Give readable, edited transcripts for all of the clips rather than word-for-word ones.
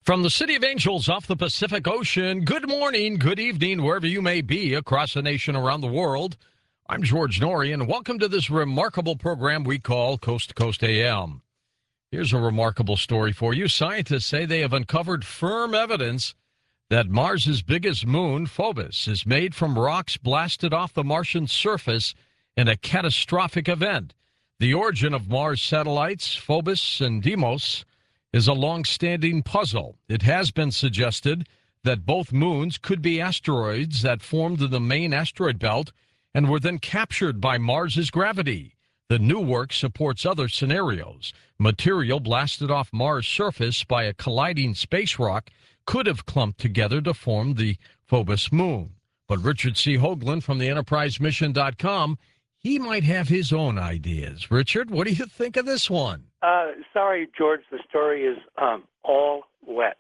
From the City of Angels off the Pacific Ocean, good morning, good evening, wherever you may be across the nation, around the world. I'm George Noory, and welcome to this remarkable program we call Coast to Coast AM. Here's a remarkable story for you. Scientists say they have uncovered firm evidence that Mars's biggest moon, Phobos, is made from rocks blasted off the Martian surface in a catastrophic event. The origin of Mars satellites, Phobos and Deimos, is a long-standing puzzle. It has been suggested that both moons could be asteroids that formed in the main asteroid belt and were then captured by Mars's gravity. The new work supports other scenarios. Material blasted off Mars' surface by a colliding space rock could have clumped together to form the Phobos moon. But Richard C. Hoagland from the EnterpriseMission.com, he might have his own ideas. Richard, what do you think of this one? Sorry, George, the story is all wet.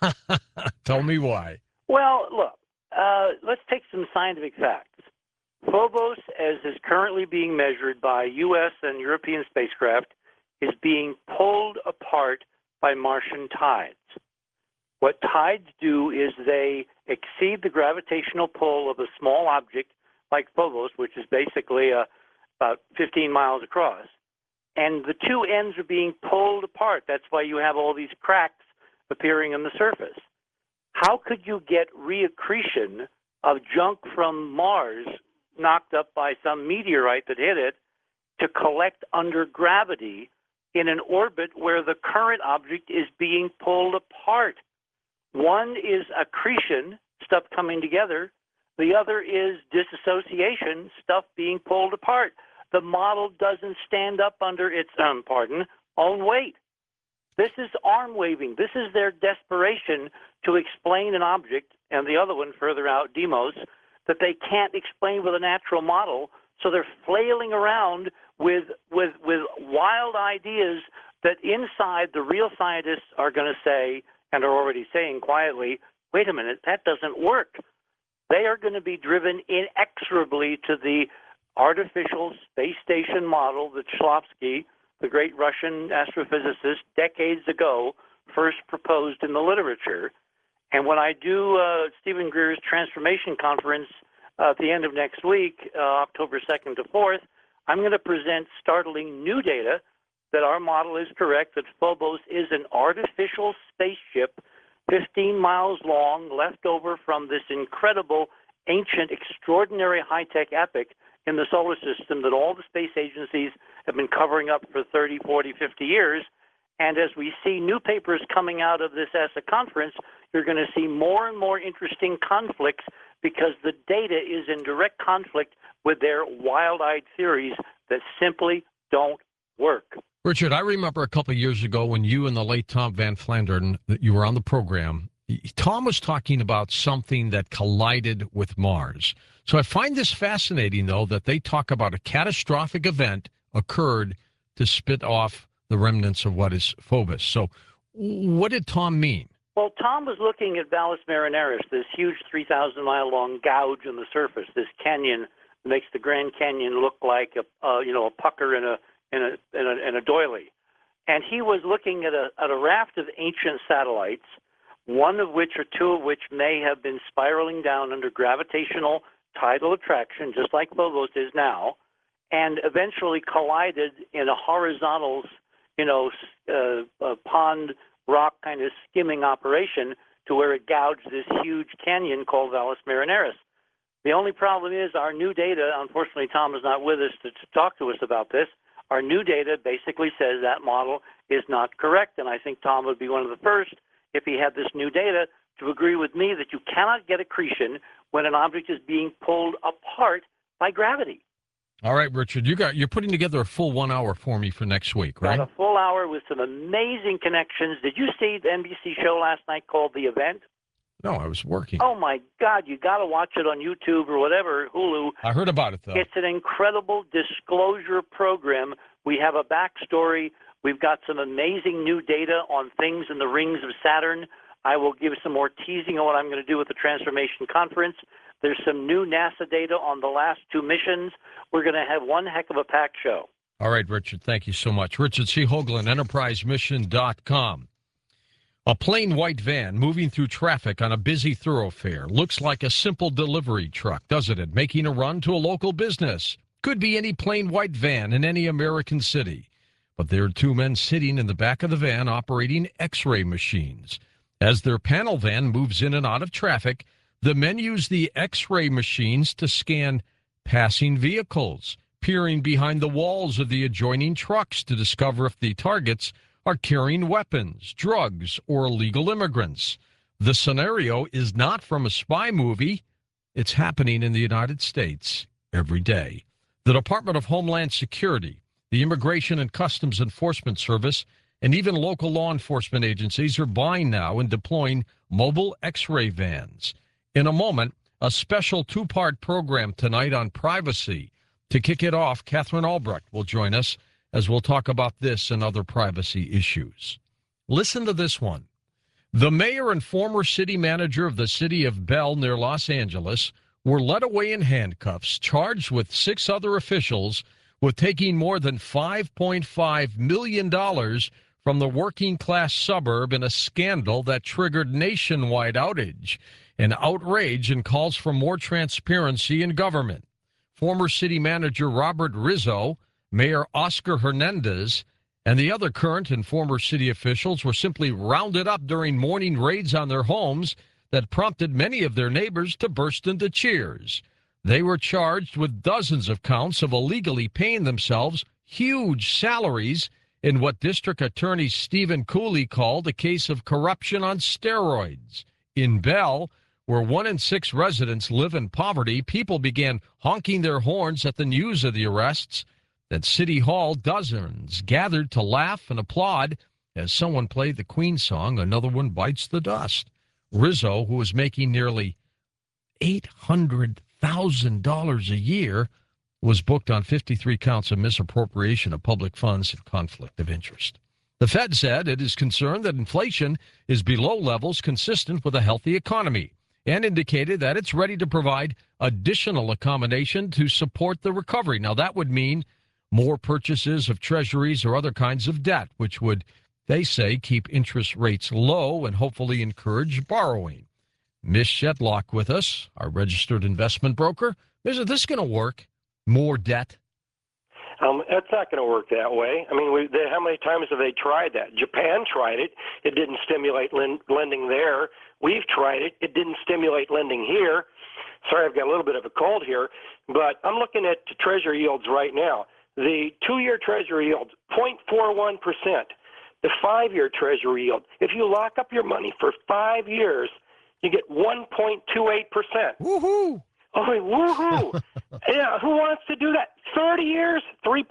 Tell me why. Well, look, let's take some scientific facts. Phobos, as is currently being measured by U.S. and European spacecraft, is being pulled apart by Martian tides. What tides do is they exceed the gravitational pull of a small object like Phobos, which is basically about 15 miles across, and the two ends are being pulled apart. That's why you have all these cracks appearing on the surface. How could you get reaccretion of junk from Mars knocked up by some meteorite that hit it to collect under gravity in an orbit where the current object is being pulled apart? One is accretion, stuff coming together. The other is disassociation, stuff being pulled apart. The model doesn't stand up under its own weight. This is arm waving. This is their desperation to explain an object, and the other one further out, Deimos, that they can't explain with a natural model. So they're flailing around with wild ideas that inside the real scientists are going to say, and are already saying quietly, wait a minute, that doesn't work. They are going to be driven inexorably to the artificial space station model that Shklovsky, the great Russian astrophysicist, decades ago first proposed in the literature. And when I do Stephen Greer's Transformation Conference at the end of next week, October 2nd to 4th, I'm going to present startling new data that our model is correct, that Phobos is an artificial spaceship 15 miles long, left over from this incredible, ancient, extraordinary high-tech epoch in the solar system that all the space agencies have been covering up for 30, 40, 50 years. And as we see new papers coming out of this ESA conference, you're going to see more and more interesting conflicts because the data is in direct conflict with their wild-eyed theories that simply don't work. Richard, I remember a couple of years ago when you and the late Tom Van Flandern, that you were on the program, Tom was talking about something that collided with Mars. So I find this fascinating, though, that they talk about a catastrophic event occurred to spit off the remnants of what is Phobos. So what did Tom mean? Well, Tom was looking at Valles Marineris, this huge 3,000-mile-long gouge on the surface, this canyon that makes the Grand Canyon look like a pucker in a doily. And he was looking at a raft of ancient satellites, one of which or two of which may have been spiraling down under gravitational tidal attraction, just like Phobos is now, and eventually collided in a horizontal, pond rock kind of skimming operation to where it gouged this huge canyon called Valles Marineris. The only problem is our new data, unfortunately Tom is not with us to talk to us about this, our new data basically says that model is not correct, and I think Tom would be one of the first, if he had this new data, to agree with me that you cannot get accretion when an object is being pulled apart by gravity. All right, Richard, you're putting together a full 1 hour for me for next week, right? Got a full hour with some amazing connections. Did you see the NBC show last night called The Event? No, I was working. Oh, my God, you got to watch it on YouTube or whatever, Hulu. I heard about it, though. It's an incredible disclosure program. We have a backstory. We've got some amazing new data on things in the rings of Saturn. I will give some more teasing on what I'm going to do with the Transformation Conference. There's some new NASA data on the last two missions. We're going to have one heck of a packed show. All right, Richard, thank you so much. Richard C. Hoagland, EnterpriseMission.com. A plain white van moving through traffic on a busy thoroughfare looks like a simple delivery truck, doesn't it? Making a run to a local business. Could be any plain white van in any American city. But there are two men sitting in the back of the van operating X-ray machines. As their panel van moves in and out of traffic, the men use the X-ray machines to scan passing vehicles, peering behind the walls of the adjoining trucks to discover if the targets are carrying weapons, drugs, or illegal immigrants. The scenario is not from a spy movie. It's happening in the United States every day. The Department of Homeland Security, the Immigration and Customs Enforcement Service, and even local law enforcement agencies are buying now and deploying mobile X-ray vans. In a moment, a special two-part program tonight on privacy. To kick it off, Catherine Albrecht will join us as we'll talk about this and other privacy issues. Listen to this one. The mayor and former city manager of the city of Bell near Los Angeles were led away in handcuffs, charged with 6 other officials with taking more than $5.5 million from the working-class suburb in a scandal that triggered nationwide outrage and outrage and calls for more transparency in government. Former city manager Robert Rizzo, Mayor Oscar Hernandez, and the other current and former city officials were simply rounded up during morning raids on their homes that prompted many of their neighbors to burst into cheers. They were charged with dozens of counts of illegally paying themselves huge salaries in what District Attorney Stephen Cooley called a case of corruption on steroids. In Bell, where 1 in 6 residents live in poverty, people began honking their horns at the news of the arrests. At City Hall, dozens gathered to laugh and applaud as someone played the Queen song, Another One Bites the Dust. Rizzo, who was making nearly $800,000 a year, was booked on 53 counts of misappropriation of public funds and conflict of interest. The Fed said it is concerned that inflation is below levels consistent with a healthy economy and indicated that it's ready to provide additional accommodation to support the recovery. Now, that would mean more purchases of treasuries or other kinds of debt, which would, they say, keep interest rates low and hopefully encourage borrowing. Ms. Shedlock with us, our registered investment broker. Is this going to work? More debt? It's not going to work that way. I mean, how many times have they tried that? Japan tried it. It didn't stimulate lending there. We've tried it. It didn't stimulate lending here. Sorry, I've got a little bit of a cold here, but I'm looking at Treasury yields right now. The 2-year Treasury yield, 0.41%. The 5-year Treasury yield, if you lock up your money for 5 years, you get 1.28%. Woohoo! Oh, woohoo! Yeah, who wants to do that? 30 years,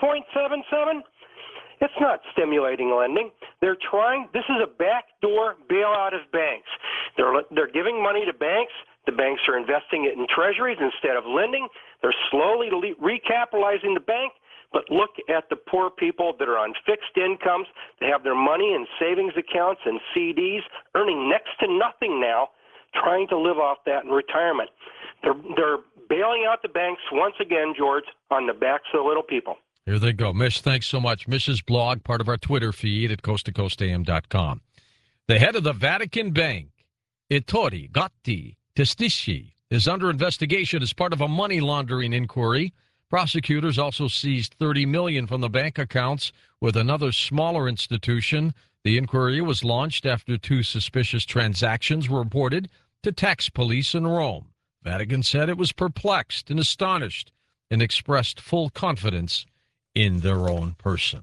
3.77? It's not stimulating lending. They're trying. This is a backdoor bailout of banks. They're giving money to banks. The banks are investing it in treasuries instead of lending. They're slowly recapitalizing the bank. But look at the poor people that are on fixed incomes. They have their money in savings accounts and CDs, earning next to nothing now, trying to live off that in retirement. They're bailing out the banks once again, George, on the backs of the little people. Here they go. Mish, thanks so much. Mish's blog, part of our Twitter feed at coasttocoastam.com. The head of the Vatican Bank, Ettore Gatti Testici, is under investigation as part of a money laundering inquiry. Prosecutors also seized $30 million from the bank accounts with another smaller institution. The inquiry was launched after 2 suspicious transactions were reported to tax police in Rome. Vatican said it was perplexed and astonished and expressed full confidence in their own person.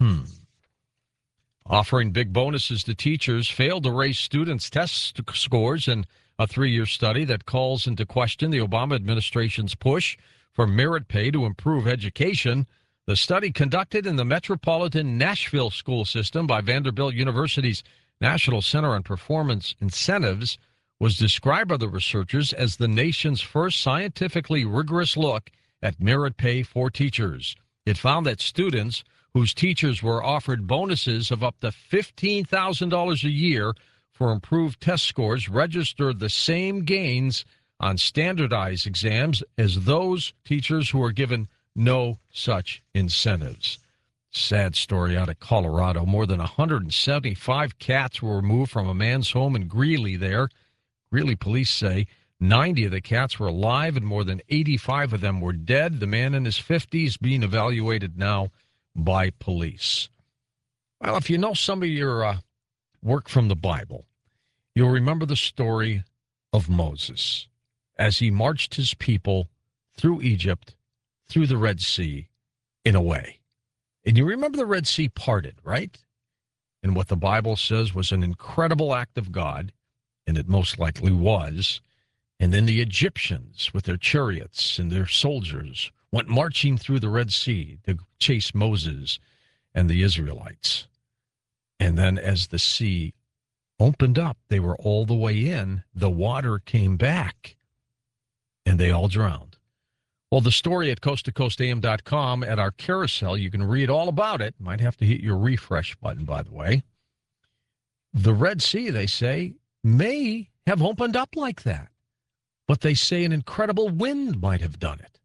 Offering big bonuses to teachers failed to raise students' test scores in a 3-year study that calls into question the Obama administration's push for merit pay to improve education. The study, conducted in the metropolitan Nashville school system by Vanderbilt University's National Center on Performance Incentives, was described by the researchers as the nation's first scientifically rigorous look at merit pay for teachers. It found that students whose teachers were offered bonuses of up to $15,000 a year for improved test scores registered the same gains on standardized exams as those teachers who were given no such incentives. Sad story out of Colorado. More than 175 cats were removed from a man's home in Greeley there. Greeley police say 90 of the cats were alive and more than 85 of them were dead. The man in his 50s being evaluated now by police. Well, if you know some of your work from the Bible, you'll remember the story of Moses as he marched his people through Egypt, through the Red Sea, in a way. And you remember the Red Sea parted, right? And what the Bible says was an incredible act of God, and it most likely was. And then the Egyptians, with their chariots and their soldiers, went marching through the Red Sea to chase Moses and the Israelites. And then as the sea opened up, they were all the way in, the water came back, and they all drowned. Well, the story at coasttocoastam.com at our carousel, you can read all about it. Might have to hit your refresh button, by the way. The Red Sea, they say, may have opened up like that. But they say an incredible wind might have done it.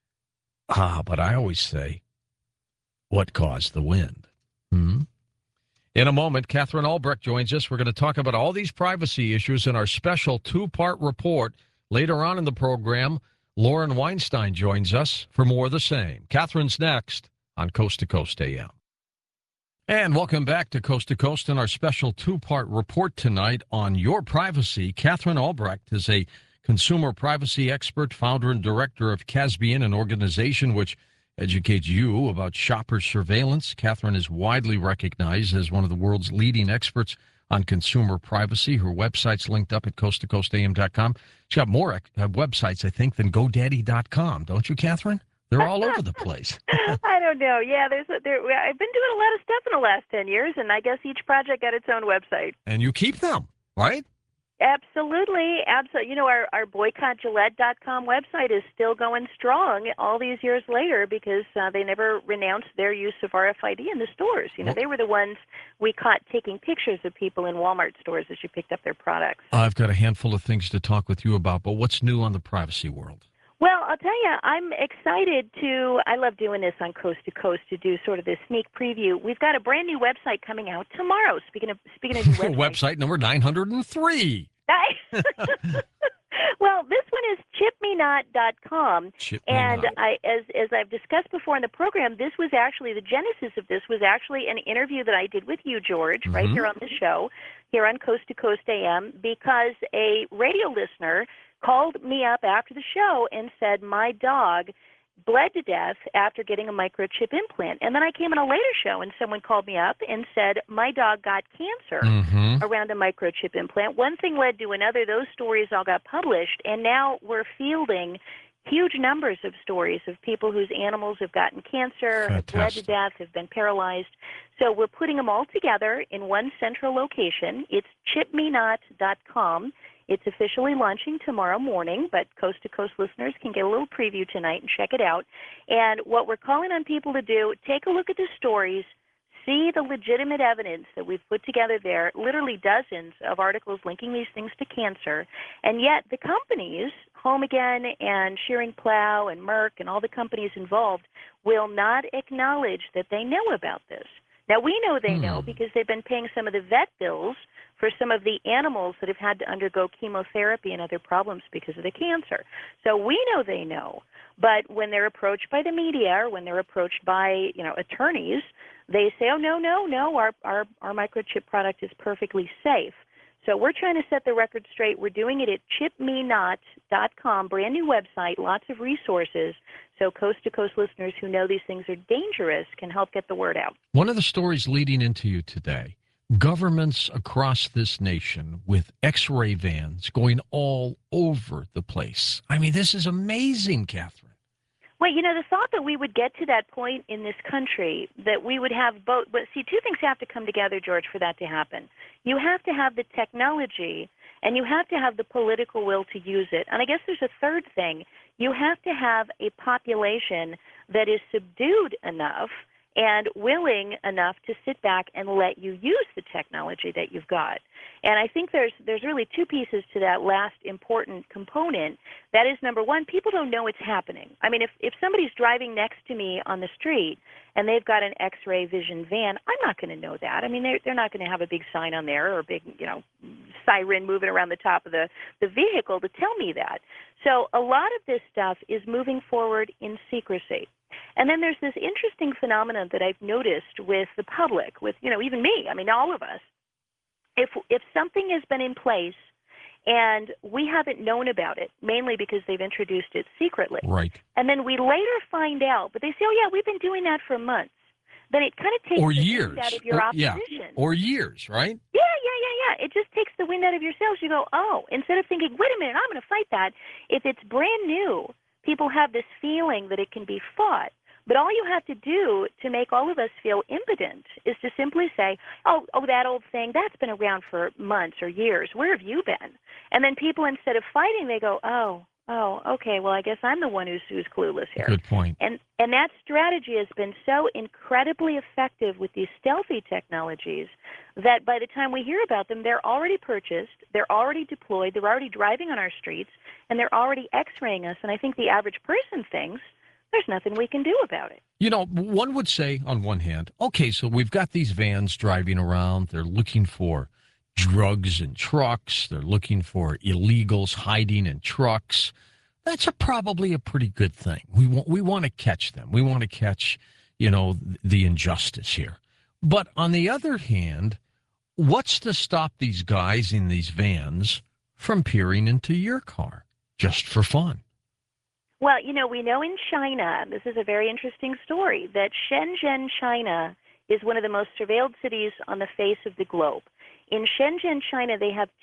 But I always say, what caused the wind? In a moment, Catherine Albrecht joins us. We're going to talk about all these privacy issues in our special two-part report. Later on in the program, Lauren Weinstein joins us for more of the same. Catherine's next on Coast to Coast AM. And welcome back to Coast to Coast in our special two-part report tonight on your privacy. Catherine Albrecht is a consumer privacy expert, founder and director of Casbian, an organization which educates you about shopper surveillance. Catherine is widely recognized as one of the world's leading experts on consumer privacy. Her website's linked up at coasttocoastam.com. She's got more websites, I think, than GoDaddy.com. Don't you, Catherine? They're all over the place. I don't know. Yeah, I've been doing a lot of stuff in the last 10 years, and I guess each project got its own website. And you keep them, right? Absolutely. Absolutely. You know, our boycottgillette.com website is still going strong all these years later because they never renounced their use of RFID in the stores. You know, they were the ones we caught taking pictures of people in Walmart stores as you picked up their products. I've got a handful of things to talk with you about, but what's new on the privacy world? Well, I'll tell you, I'm excited I love doing this on Coast to Coast to do sort of this sneak preview. We've got a brand new website coming out tomorrow. Speaking of new websites. Website number 903. Well, this one is chipmenot.com. And as I've discussed before in the program, this was actually, the genesis of this was actually an interview that I did with you, George, right here on the show, here on Coast to Coast AM, because a radio listener called me up after the show and said, my dog bled to death after getting a microchip implant. And then I came on a later show and someone called me up and said, my dog got cancer around a microchip implant. One thing led to another. Those stories all got published, and now we're fielding huge numbers of stories of people whose animals have gotten cancer, have bled to death, have been paralyzed. So we're putting them all together in one central location. It's chipmenot.com. It's officially launching tomorrow morning, but Coast to Coast listeners can get a little preview tonight and check it out. And what we're calling on people to do, take a look at the stories, see the legitimate evidence that we've put together there, literally dozens of articles linking these things to cancer, and yet the companies, Home Again and Shearing Plow and Merck and all the companies involved, will not acknowledge that they know about this. Now, we know they know because they've been paying some of the vet bills for some of the animals that have had to undergo chemotherapy and other problems because of the cancer. So we know they know. But when they're approached by the media or when they're approached by, attorneys, they say, oh, no, our microchip product is perfectly safe. So we're trying to set the record straight. We're doing it at chipmenot.com, brand new website, lots of resources, so coast-to-coast listeners who know these things are dangerous can help get the word out. One of the stories leading into you today, governments across this nation with X-ray vans going all over the place. I mean, this is amazing, Catherine. Well, the thought that we would get to that point in this country, that we would have both, but see, two things have to come together, George, for that to happen. You have to have the technology, and you have to have the political will to use it. And I guess there's a third thing. You have to have a population that is subdued enough and willing enough to sit back and let you use the technology that you've got. And I think there's really two pieces to that last important component. That is, number one, people don't know it's happening. I mean, if somebody's driving next to me on the street and they've got an X-ray vision van, I'm not going to know that. I mean, they're not going to have a big sign on there or a big, siren moving around the top of the vehicle to tell me that. So a lot of this stuff is moving forward in secrecy. And then there's this interesting phenomenon that I've noticed with the public, with, even me, I mean, all of us. If something has been in place and we haven't known about it, mainly because they've introduced it secretly, right, and then we later find out, but they say, oh, yeah, we've been doing that for months, then it kind of takes or the years. wind out of your opposition. Yeah. Or years, right? Yeah. It just takes the wind out of your sails. You go, oh, instead of thinking, wait a minute, I'm going to fight that, if it's brand new, people have this feeling that it can be fought. But all you have to do to make all of us feel impotent is to simply say, oh, that old thing, that's been around for months or years. Where have you been? And then people, instead of fighting, they go, oh, okay, well, I guess I'm the one who's clueless here. Good point. And that strategy has been so incredibly effective with these stealthy technologies that by the time we hear about them, they're already purchased, they're already deployed, they're already driving on our streets, and they're already X-raying us. And I think the average person thinks, there's nothing we can do about it. One would say, on one hand, okay, so we've got these vans driving around. They're looking for drugs in trucks. They're looking for illegals hiding in trucks. That's probably a pretty good thing. We want to catch them. We want to catch, the injustice here. But on the other hand, what's to stop these guys in these vans from peering into your car just for fun? Well, we know in China, this is a very interesting story, that Shenzhen, China, is one of the most surveilled cities on the face of the globe. In Shenzhen, China, they have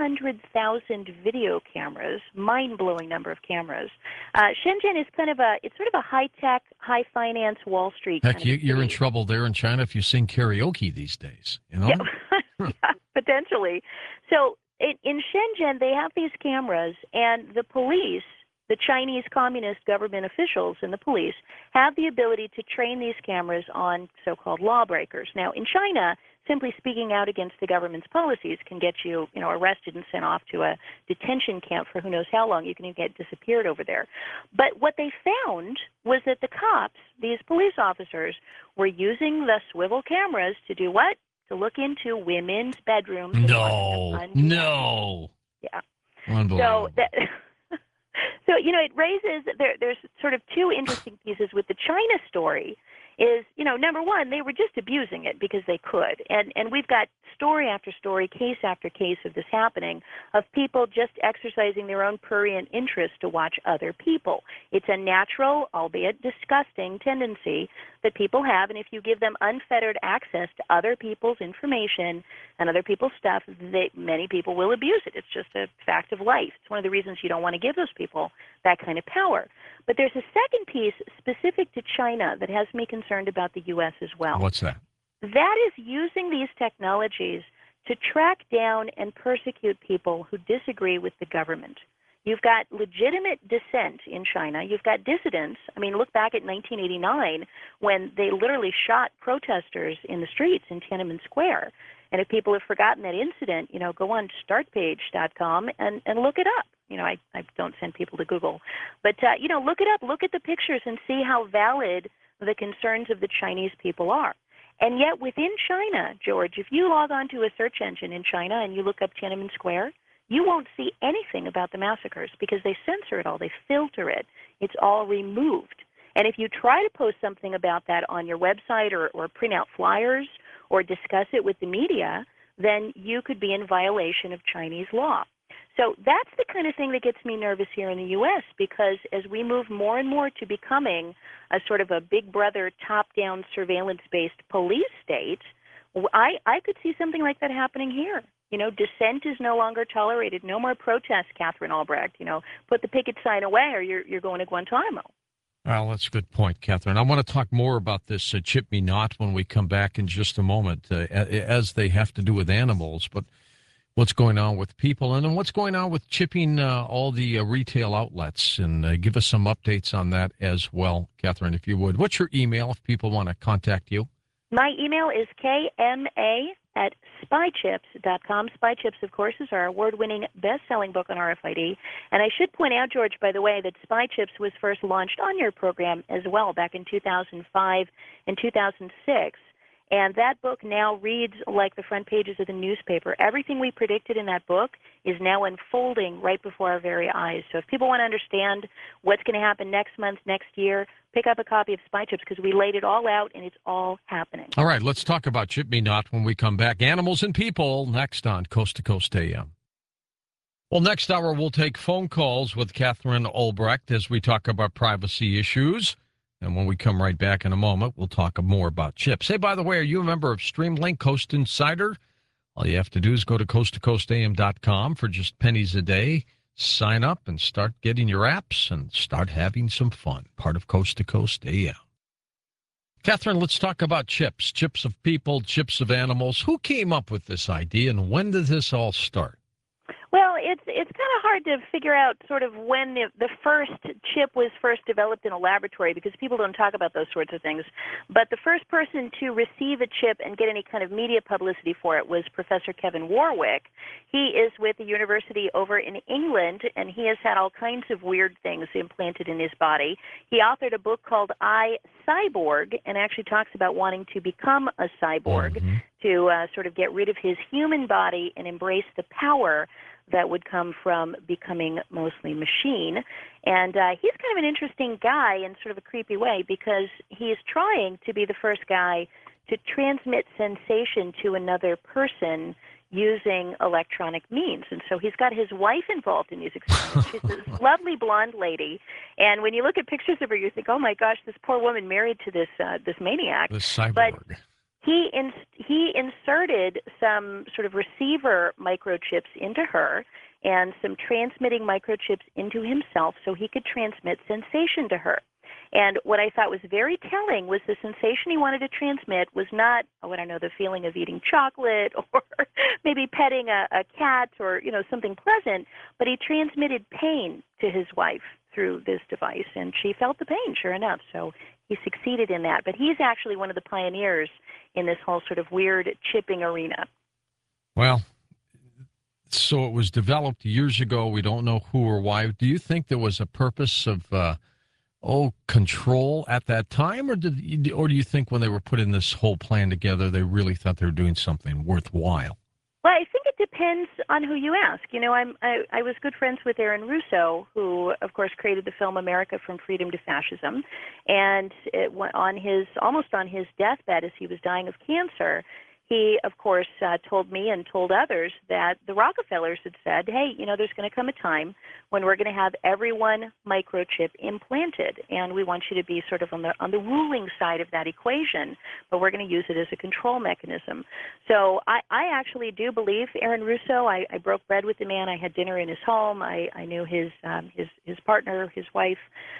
200,000 video cameras, mind-blowing number of cameras. Shenzhen is it's sort of a high-tech, high-finance Wall Street Heck, kind of you're city. in trouble there in China if you sing karaoke these days, Yeah, yeah, potentially. So in Shenzhen, they have these cameras, and the police, the Chinese Communist government officials and the police, have the ability to train these cameras on so-called lawbreakers. Now, in China, simply speaking out against the government's policies can get you, arrested and sent off to a detention camp for who knows how long. You can even get disappeared over there. But what they found was that the cops, these police officers, were using the swivel cameras to do what? To look into women's bedrooms. No. Yeah. Unbelievable. So, it raises, there's sort of two interesting pieces with the China story is, number one, they were just abusing it because they could. And we've got story after story, case after case of this happening, of people just exercising their own prurient interest to watch other people. It's a natural, albeit disgusting, tendency that people have. And if you give them unfettered access to other people's information and other people's stuff, many people will abuse it. It's just a fact of life. It's one of the reasons you don't want to give those people that kind of power. But there's a second piece specific to China that has me concerned about the U.S. as well. What's that? That is using these technologies to track down and persecute people who disagree with the government. You've got legitimate dissent in China. You've got dissidents. I mean, look back at 1989 when they literally shot protesters in the streets in Tiananmen Square. And if people have forgotten that incident, go on startpage.com and look it up. I don't send people to Google. But, look it up. Look at the pictures and see how valid the concerns of the Chinese people are. And yet within China, George, if you log on to a search engine in China and you look up Tiananmen Square, you won't see anything about the massacres because they censor it all. They filter it. It's all removed. And if you try to post something about that on your website or print out flyers or discuss it with the media, then you could be in violation of Chinese law. So that's the kind of thing that gets me nervous here in the U.S. because as we move more and more to becoming a sort of a big brother, top-down, surveillance-based police state, I could see something like that happening here. Dissent is no longer tolerated. No more protests, Catherine Albrecht. Put the picket sign away or you're going to Guantanamo. Well, that's a good point, Catherine. I want to talk more about this Chip Me Not when we come back in just a moment, as they have to do with animals. But what's going on with people, and then what's going on with chipping all the retail outlets, and give us some updates on that as well, Catherine, if you would. What's your email if people want to contact you? My email is kma@spychips.com. Spy Chips, of course, is our award-winning best-selling book on RFID. And I should point out, George, by the way, that Spy Chips was first launched on your program as well back in 2005 and 2006. And that book now reads like the front pages of the newspaper. Everything we predicted in that book is now unfolding right before our very eyes. So if people want to understand what's going to happen next month, next year, pick up a copy of Spy Chips because we laid it all out and it's all happening. All right, let's talk about Chip Me Not when we come back. Animals and people next on Coast to Coast AM. Well, next hour we'll take phone calls with Catherine Olbrecht as we talk about privacy issues. And when we come right back in a moment, we'll talk more about chips. Hey, by the way, are you a member of Streamlink Coast Insider? All you have to do is go to coasttocoastam.com for just pennies a day. Sign up and start getting your apps and start having some fun. Part of Coast to Coast AM. Catherine, let's talk about chips. Chips of people, chips of animals. Who came up with this idea and when did this all start? Well, it's kind of hard to figure out sort of when the first chip was first developed in a laboratory because people don't talk about those sorts of things. But the first person to receive a chip and get any kind of media publicity for it was Professor Kevin Warwick. He is with the university over in England, and he has had all kinds of weird things implanted in his body. He authored a book called I, Cyborg, and actually talks about wanting to become a cyborg to sort of get rid of his human body and embrace the power that would come from becoming mostly machine. And he's kind of an interesting guy in sort of a creepy way because he's trying to be the first guy to transmit sensation to another person using electronic means. And so he's got his wife involved in these experiments. She's this lovely blonde lady. And when you look at pictures of her, you think, oh, my gosh, this poor woman married to this maniac. The cyborg. But he inserted some sort of receiver microchips into her and some transmitting microchips into himself so he could transmit sensation to her. And what I thought was very telling was the sensation he wanted to transmit was not, the feeling of eating chocolate or maybe petting a cat or, something pleasant, but he transmitted pain to his wife through this device, and she felt the pain, sure enough. So he succeeded in that. But he's actually one of the pioneers in this whole sort of weird chipping arena. Well, so it was developed years ago. We don't know who or why. Do you think there was a purpose of control at that time, or do you think when they were putting this whole plan together, they really thought they were doing something worthwhile? Well, I think it depends on who you ask. I was good friends with Aaron Russo, who, of course, created the film America from Freedom to Fascism, and almost on his deathbed as he was dying of cancer, he, of course, told me and told others that the Rockefellers had said, hey, there's going to come a time when we're going to have everyone microchip implanted, and we want you to be sort of on the ruling side of that equation, but we're going to use it as a control mechanism. So I actually do believe Aaron Russo. I broke bread with the man. I had dinner in his home. I knew his partner, his wife.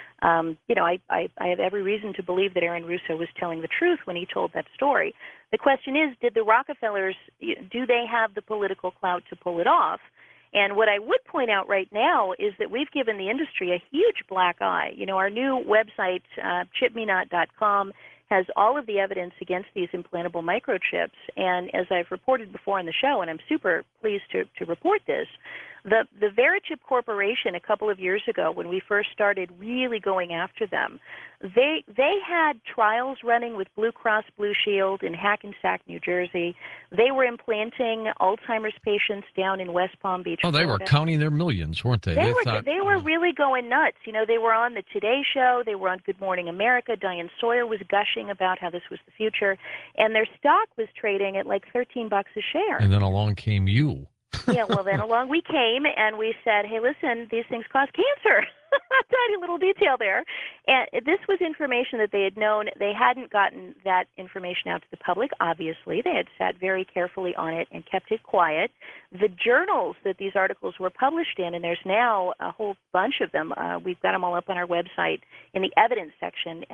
I have every reason to believe that Aaron Russo was telling the truth when he told that story. The question is, did the Rockefellers, do they have the political clout to pull it off? And what I would point out right now is that we've given the industry a huge black eye. Our new website, chipmenot.com, has all of the evidence against these implantable microchips. And as I've reported before on the show, and I'm super pleased to report this, the Verichip Corporation a couple of years ago, when we first started really going after them, they had trials running with Blue Cross Blue Shield in Hackensack, New Jersey. They were implanting Alzheimer's patients down in West Palm Beach. Oh, they Florida. were counting their millions, weren't they? They were really going nuts. They were on the Today Show. They were on Good Morning America. Diane Sawyer was gushing about how this was the future, and their stock was trading at like $13 a share. And then along came you. Yeah, well, then along we came, and we said, hey, listen, these things cause cancer. Tiny little detail there. And this was information that they had known. They hadn't gotten that information out to the public, obviously. They had sat very carefully on it and kept it quiet. The journals that these articles were published in, and there's now a whole bunch of them. We've got them all up on our website in the evidence section at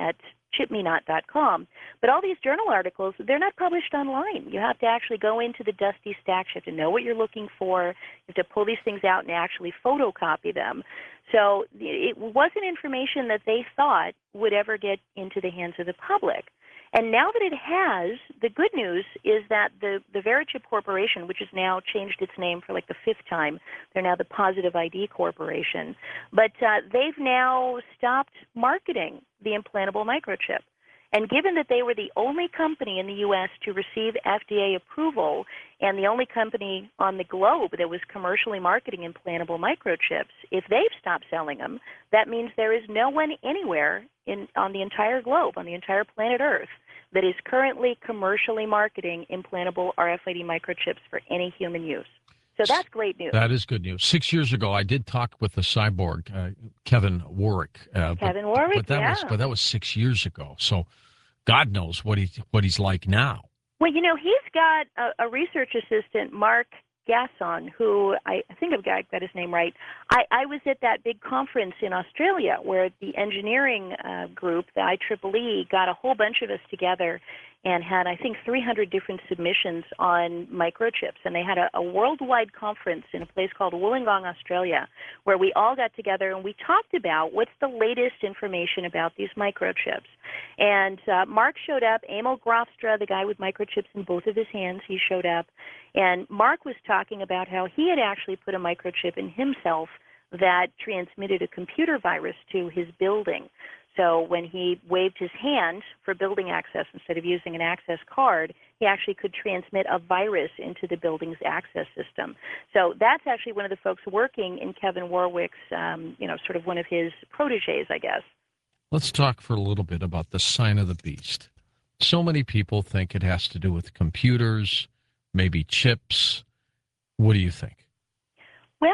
chipmenot.com. But all these journal articles, they're not published online. You have to actually go into the dusty stacks. You have to know what you're looking for. You have to pull these things out and actually photocopy them. So it wasn't information that they thought would ever get into the hands of the public. And now that it has, the good news is that the Verichip Corporation, which has now changed its name for like the 5th time, they're now the Positive ID Corporation, but they've now stopped marketing the implantable microchip. And given that they were the only company in the U.S. to receive FDA approval and the only company on the globe that was commercially marketing implantable microchips, if they've stopped selling them, that means there is no one anywhere on the entire globe, on the entire planet Earth, that is currently commercially marketing implantable RFID microchips for any human use. So that's great news. That is good news. 6 years ago, I did talk with the cyborg, Kevin Warwick. Kevin Warwick, but that was 6 years ago. So God knows what he's like now. Well, you know, he's got a research assistant, Mark Gasson, who I think I've got his name right. I was at that big conference in Australia where the engineering group, the IEEE, got a whole bunch of us together and had, I think, 300 different submissions on microchips. And they had a worldwide conference in a place called Wollongong, Australia, where we all got together and we talked about what's the latest information about these microchips. And Mark showed up, Emil Grafstra, the guy with microchips in both of his hands, he showed up. And Mark was talking about how he had actually put a microchip in himself that transmitted a computer virus to his building. So when he waved his hand for building access instead of using an access card, he actually could transmit a virus into the building's access system. So that's actually one of the folks working in Kevin Warwick's, sort of one of his proteges, I guess. Let's talk for a little bit about the sign of the beast. So many people think it has to do with computers, maybe chips. What do you think? Well,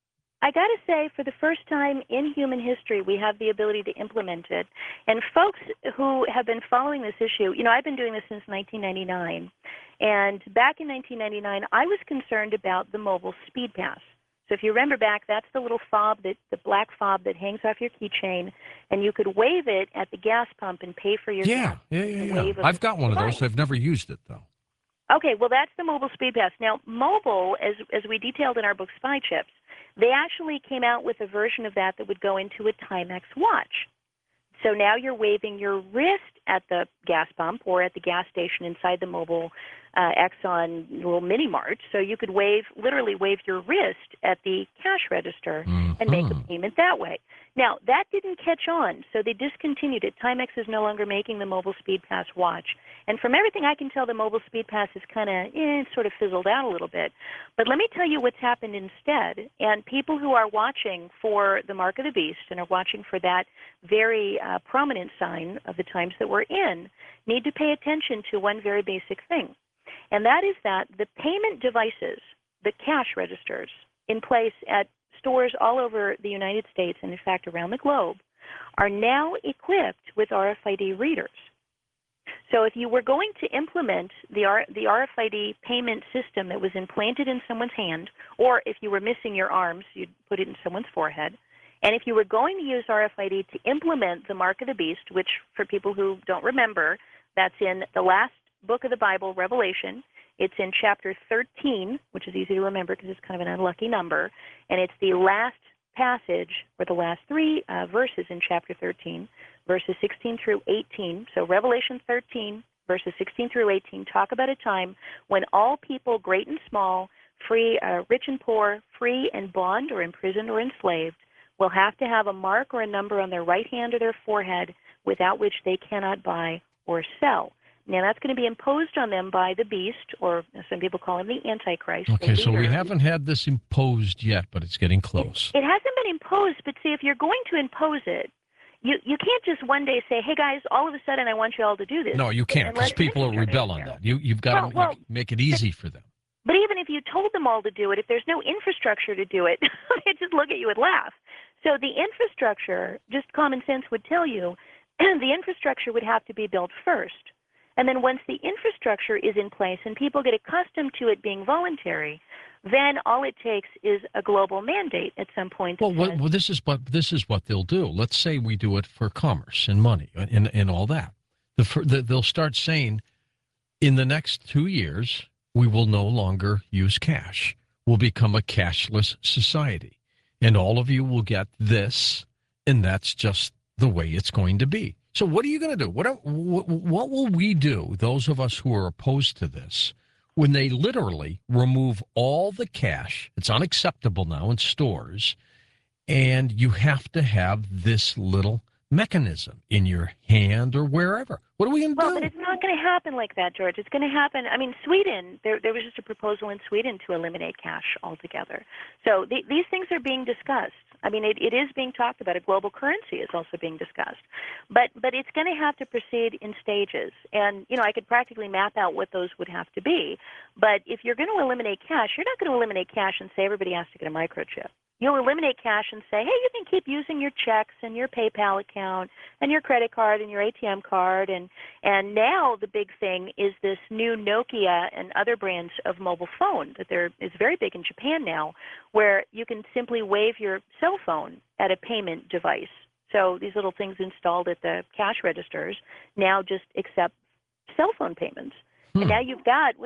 I got to say, for the first time in human history, we have the ability to implement it. And folks who have been following this issue, I've been doing this since 1999. And back in 1999, I was concerned about the mobile speed pass. So if you remember back, that's the little fob, the black fob that hangs off your keychain, and you could wave it at the gas pump and pay for your gas. Yeah. I've got one of those. I've never used it, though. Okay, well, that's the mobile speed pass. Now, mobile, as we detailed in our book, Spy Chips, they actually came out with a version of that would go into a Timex watch. So now you're waving your wrist at the gas pump or at the gas station inside the mobile Exxon little mini mart. So you could literally wave your wrist at the cash register and make a payment that way. Now, that didn't catch on, so they discontinued it. Timex is no longer making the mobile speed pass watch. And from everything I can tell, the mobile speed pass is kind of sort of fizzled out a little bit. But let me tell you what's happened instead. And people who are watching for the mark of the beast and are watching for that very prominent sign of the times that we're in need to pay attention to one very basic thing. And that is that the payment devices, the cash registers in place at stores all over the United States and, in fact, around the globe, are now equipped with RFID readers. So if you were going to implement the RFID payment system that was implanted in someone's hand, or if you were missing your arms, you'd put it in someone's forehead, and if you were going to use RFID to implement the mark of the beast, which for people who don't remember, that's in the last book of the Bible, Revelation. It's in chapter 13, which is easy to remember because it's kind of an unlucky number, and it's the last passage, or the last three verses in chapter 13, verses 16 through 18. So Revelation 13, verses 16 through 18, talk about a time when all people, great and small, free, rich and poor, free and bond or imprisoned or enslaved, will have to have a mark or a number on their right hand or their forehead without which they cannot buy or sell. Now, that's going to be imposed on them by the beast, or some people call him the Antichrist. Okay, so we haven't had this imposed yet, but it's getting close. It hasn't been imposed, but see, if you're going to impose it, you can't just one day say, hey, guys, all of a sudden I want you all to do this. No, you can't, because people will rebel on that. You've got to make it easy for them. But even if you told them all to do it, if there's no infrastructure to do it, they'd just look at you and laugh. So the infrastructure, just common sense would tell you, the infrastructure would have to be built first. And then once the infrastructure is in place and people get accustomed to it being voluntary, then all it takes is a global mandate at some point. Well, this is what they'll do. Let's say we do it for commerce and money and all that. They'll start saying, in the next 2 years, we will no longer use cash. We'll become a cashless society, and all of you will get this, and that's just the way it's going to be. So what are you going to do? What will we do, those of us who are opposed to this, when they literally remove all the cash? It's unacceptable now in stores, and you have to have this little mechanism in your hand or wherever. What are we going to do? Well, but it's not going to happen like that, George. It's going to happen. I mean, Sweden, there was just a proposal in Sweden to eliminate cash altogether. So these things are being discussed. I mean, it is being talked about. A global currency is also being discussed. But it's going to have to proceed in stages. And, I could practically map out what those would have to be. But if you're going to eliminate cash, you're not going to eliminate cash and say everybody has to get a microchip. You'll eliminate cash and say, hey, you can keep using your checks and your PayPal account and your credit card and your ATM card. And now the big thing is this new Nokia and other brands of mobile phone that is very big in Japan now, where you can simply wave your cell phone at a payment device. So these little things installed at the cash registers now just accept cell phone payments. And now you've got,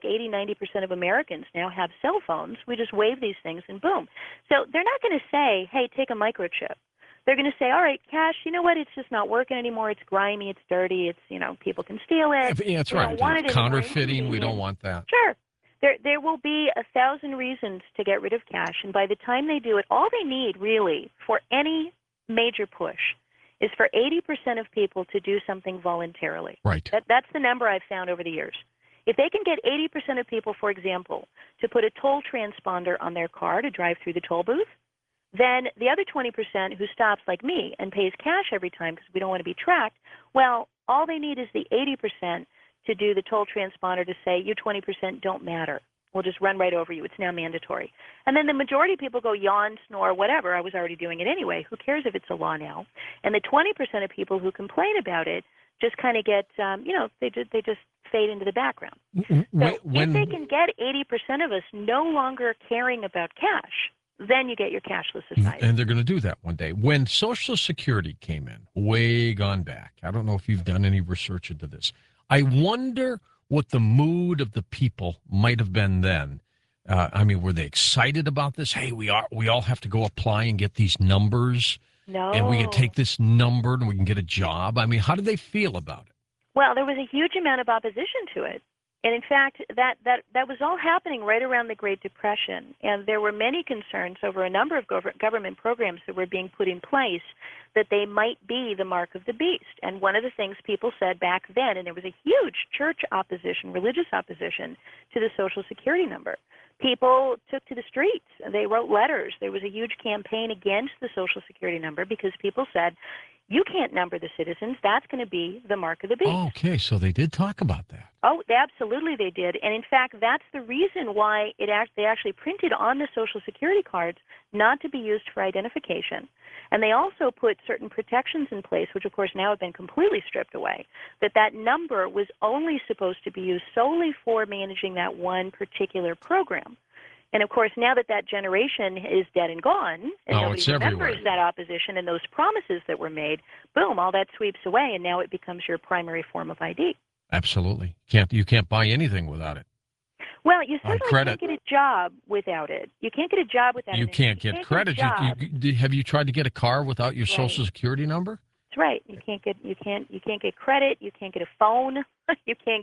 80-90% of Americans now have cell phones. We just wave these things and boom. So they're not going to say, hey, take a microchip. They're going to say, all right, cash, you know what? It's just not working anymore. It's grimy. It's dirty. It's, people can steal it. Yeah, that's right. Counterfeiting, we don't want that. Sure. There will be 1,000 reasons to get rid of cash. And by the time they do it, all they need really for any major push is for 80% of people to do something voluntarily. Right. That's the number I've found over the years. If they can get 80% of people, for example, to put a toll transponder on their car to drive through the toll booth, then the other 20% who stops like me and pays cash every time because we don't want to be tracked, well, all they need is the 80% to do the toll transponder to say, you 20% don't matter. We'll just run right over you. It's now mandatory. And then the majority of people go yawn, snore, whatever. I was already doing it anyway. Who cares if it's a law now? And the 20% of people who complain about it just kind of get, they just fade into the background. So if they can get 80% of us no longer caring about cash, then you get your cashless society. And they're going to do that one day. When Social Security came in, way gone back, I don't know if you've done any research into this. I wonder what the mood of the people might have been then. Were they excited about this? Hey, we all have to go apply and get these numbers. No. And we can take this number and we can get a job. I mean, how did they feel about it? Well, there was a huge amount of opposition to it. And in fact, that was all happening right around the Great Depression. And there were many concerns over a number of government programs that were being put in place that they might be the mark of the beast. And one of the things people said back then, and there was a huge church opposition, religious opposition to the Social Security number. People took to the streets. They wrote letters. There was a huge campaign against the Social Security number because people said, you can't number the citizens. That's going to be the mark of the beast. Oh, okay, so they did talk about that. Oh, absolutely they did. And in fact, that's the reason why they actually printed on the Social Security cards not to be used for identification. And they also put certain protections in place, which of course now have been completely stripped away, that number was only supposed to be used solely for managing that one particular program. And, of course, now that generation is dead and gone, and nobody remembers that opposition and those promises that were made, boom, all that sweeps away, and now it becomes your primary form of ID. Absolutely. You can't buy anything without it. Well, you certainly can't get a job without it. You can't get a job without it. You can't get credit. Have you tried to get a car without your Social Security number? That's right. You can't get credit. You can't get a phone. You can't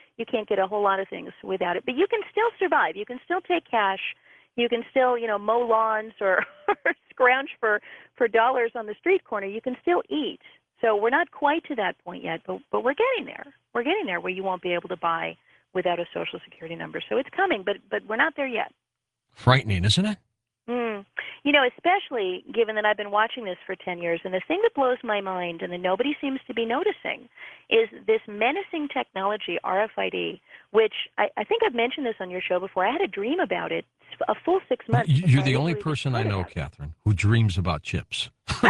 get a whole lot of things without it. But you can still survive. You can still take cash. You can still, mow lawns or scrounge for dollars on the street corner. You can still eat. So we're not quite to that point yet, but we're getting there. We're getting there where you won't be able to buy without a Social Security number. So it's coming, but we're not there yet. Frightening, isn't it? Especially given that I've been watching this for 10 years, and the thing that blows my mind and that nobody seems to be noticing is this menacing technology, RFID, which I think I've mentioned this on your show before. I had a dream about it a full 6 months. You're the only person I know, Catherine, who dreams about chips. I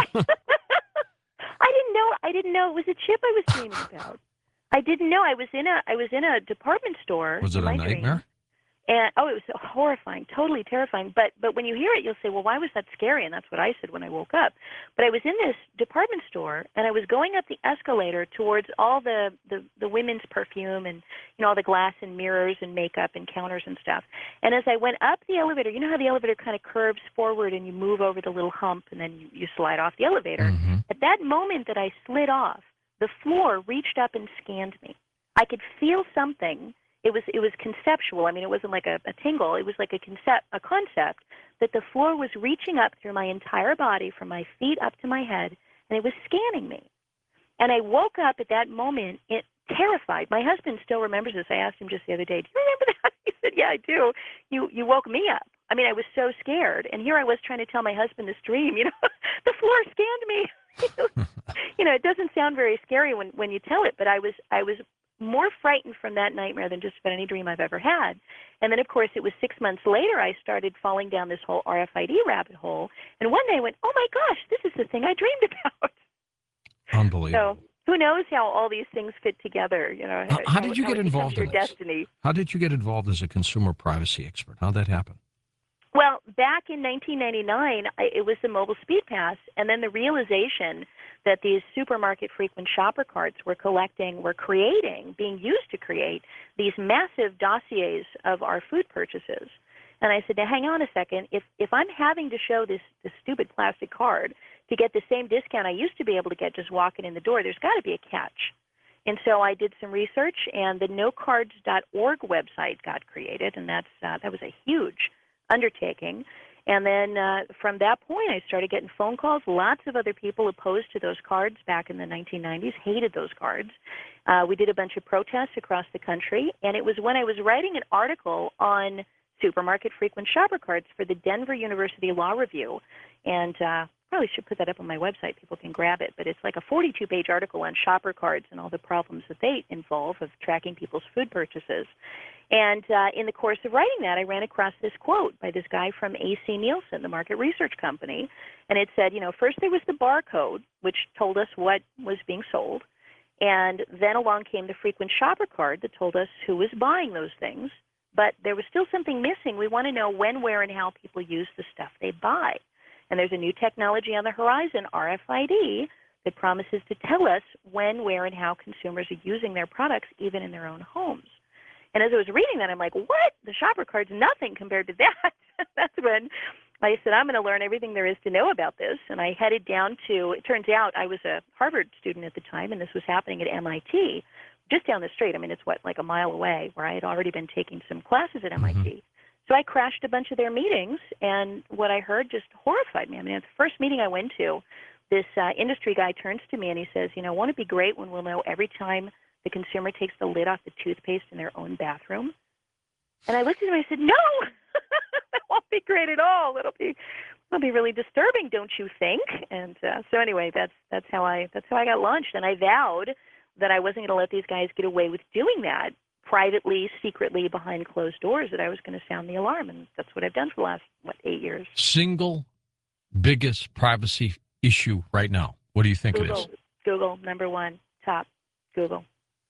didn't know it was a chip I was dreaming about. I didn't know. I was in a department store. Was it a nightmare? And it was horrifying, totally terrifying. But when you hear it, you'll say, well, why was that scary? And that's what I said when I woke up. But I was in this department store, and I was going up the escalator towards all the women's perfume and, all the glass and mirrors and makeup and counters and stuff. And as I went up the elevator, you know how the elevator kind of curves forward and you move over the little hump and then you slide off the elevator? Mm-hmm. At that moment that I slid off, the floor reached up and scanned me. I could feel something. It was conceptual. I mean, it wasn't like a tingle. It was like a concept that the floor was reaching up through my entire body from my feet up to my head, and it was scanning me. And I woke up at that moment terrified. My husband still remembers this. I asked him just the other day, do you remember that? He said, yeah, I do. You woke me up. I mean, I was so scared. And here I was trying to tell my husband this dream. The floor scanned me. It doesn't sound very scary when you tell it, but I was more frightened from that nightmare than just about any dream I've ever had. And then, of course, it was 6 months later I started falling down this whole RFID rabbit hole. And one day I went, oh, my gosh, this is the thing I dreamed about. Unbelievable. So who knows how all these things fit together? How did you get involved in this? Destiny. How did you get involved as a consumer privacy expert? How did that happen? Well, back in 1999, it was the mobile speed pass, and then the realization that these supermarket frequent shopper cards being used to create these massive dossiers of our food purchases. And I said, now hang on a second. If I'm having to show this stupid plastic card to get the same discount I used to be able to get just walking in the door, there's got to be a catch. And so I did some research, and the nocards.org website got created, and that was a huge undertaking. And then from that point, I started getting phone calls. Lots of other people opposed to those cards back in the 1990s, hated those cards. We did a bunch of protests across the country, and it was when I was writing an article on supermarket frequent shopper cards for the Denver University Law Review, and probably should put that up on my website. People can grab it, but it's like a 42-page article on shopper cards and all the problems that they involve of tracking people's food purchases. And in the course of writing that, I ran across this quote by this guy from AC Nielsen, the market research company, and it said, first there was the barcode, which told us what was being sold, and then along came the frequent shopper card that told us who was buying those things, but there was still something missing. We want to know when, where, and how people use the stuff they buy. And there's a new technology on the horizon, RFID, that promises to tell us when, where, and how consumers are using their products, even in their own homes. And as I was reading that, I'm like, what? The shopper card's nothing compared to that. That's when I said, I'm going to learn everything there is to know about this. And I headed down to, it turns out I was a Harvard student at the time, and this was happening at MIT, just down the street. I mean, it's like a mile away, where I had already been taking some classes at MIT. Mm-hmm. So I crashed a bunch of their meetings, and what I heard just horrified me. I mean, at the first meeting I went to, this industry guy turns to me and he says, won't it be great when we'll know every time the consumer takes the lid off the toothpaste in their own bathroom? And I looked at him and I said, no, that won't be great at all. It'll be really disturbing, don't you think? And so anyway, that's how I got launched, and I vowed that I wasn't going to let these guys get away with doing that privately, secretly, behind closed doors, that I was going to sound the alarm, and that's what I've done for the last, 8 years. Single biggest privacy issue right now. What do you think it is? Google, number one, top, Google.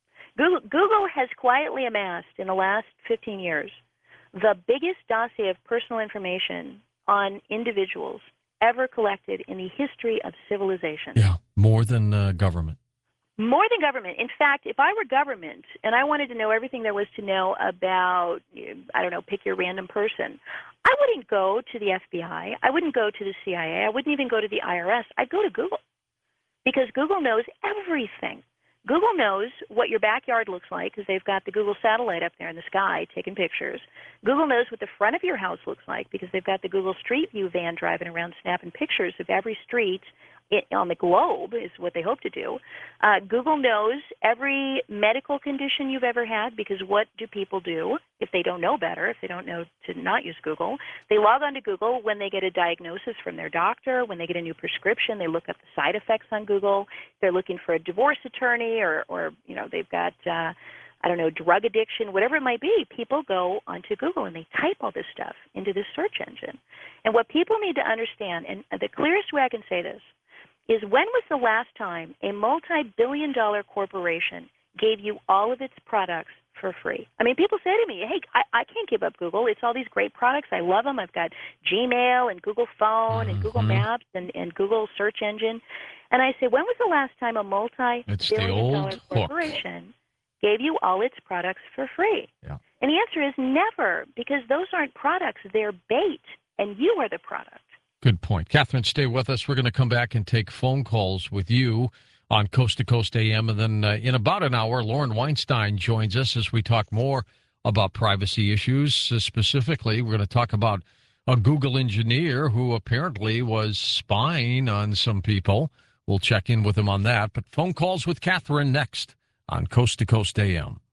Google has quietly amassed in the last 15 years the biggest dossier of personal information on individuals ever collected in the history of civilization. Yeah, more than government. More than government. In fact, if I were government and I wanted to know everything there was to know about, I don't know, pick your random person, I wouldn't go to the FBI. I wouldn't go to the CIA. I wouldn't even go to the IRS. I'd go to Google, because Google knows everything. Google knows what your backyard looks like, because they've got the Google satellite up there in the sky taking pictures. Google knows what the front of your house looks like, because they've got the Google Street View van driving around snapping pictures of every street on the globe, is what they hope to do. Google knows every medical condition you've ever had, because what do people do if they don't know better, if they don't know to not use Google? They log on to Google when they get a diagnosis from their doctor, when they get a new prescription. They look up the side effects on Google. They're looking for a divorce attorney, or they've got drug addiction, whatever it might be. People go onto Google and they type all this stuff into this search engine. And what people need to understand, and the clearest way I can say this, is when was the last time a multi-billion-dollar corporation gave you all of its products for free. I mean, people say to me, hey, I can't give up Google. It's all these great products. I love them. I've got Gmail and Google Phone and Google Maps and Google Search Engine. And I say, when was the last time a multi-billion-dollar corporation gave you all its products for free? Yeah. And the answer is never, because those aren't products. They're bait, and you are the product. Good point. Catherine, stay with us. We're going to come back and take phone calls with you on Coast to Coast AM. And then in about an hour, Lauren Weinstein joins us as we talk more about privacy issues. Specifically, we're going to talk about a Google engineer who apparently was spying on some people. We'll check in with him on that. But phone calls with Catherine next on Coast to Coast AM.